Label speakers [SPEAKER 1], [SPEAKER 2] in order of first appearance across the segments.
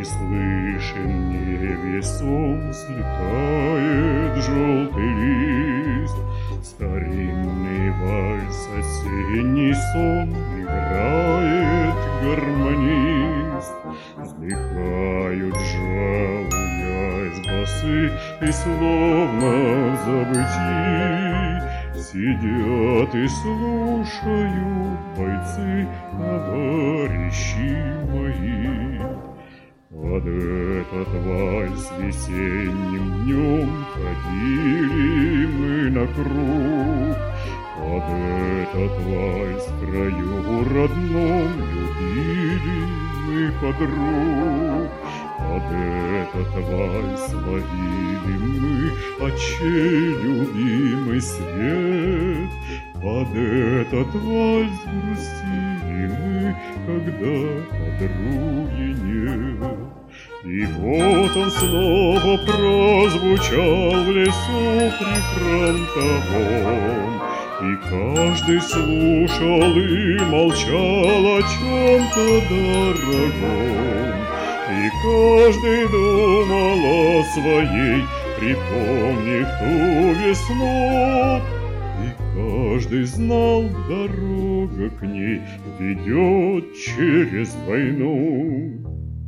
[SPEAKER 1] слышен невесом слетает желтый лист. Старинный вальс, осенний сон играет гармонист. Вздыхают, жалуясь басы, и словно в забытии сидят и слушают бойцы, товарищи мои. Под этот вальс весенним днем ходили мы на круг. Под этот вальс в краю родном любили мы подруг. Под этот вальс ловили мы очей любимый свет. Под этот вальс грустили мы, когда подруги нет. И вот он снова прозвучал в лесу прифронтовом, и каждый слушал и молчал о чем-то дорогом. И каждый думал о своей, припомнив ту весну. И каждый знал, дорога к ней ведет через войну.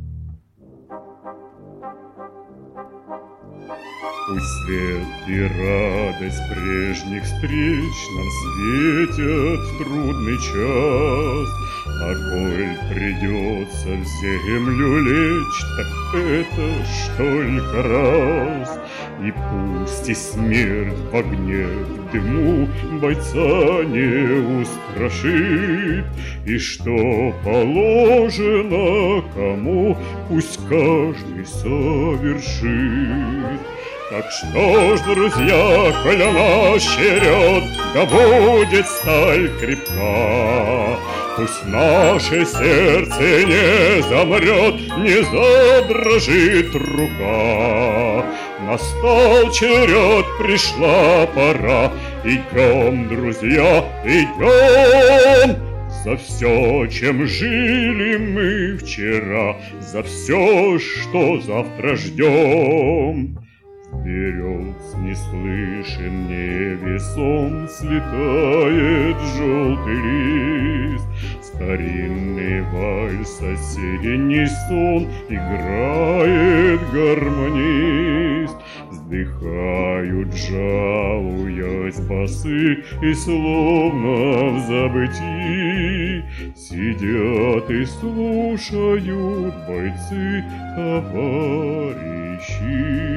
[SPEAKER 1] Пусть свет и радость прежних встреч нам светят в трудный час, а коль придется в землю лечь, так это ж только раз. И пусть и смерть в огне, в дыму бойца не устрашит, и что положено кому, пусть каждый совершит. Так что ж, друзья, коли наш черед, да будет сталь крепка, пусть наше сердце не замрет, не задрожит рука. Настал черед, пришла пора, идем, друзья, идем. За все, чем жили мы вчера, за все, что завтра ждем. Вперед неслышен невесом слетает желтый лист. Старинный вальс, осенний сон играет гармонист. Вздыхают, жалуясь басы, и словно в забытии сидят и слушают бойцы, товарищи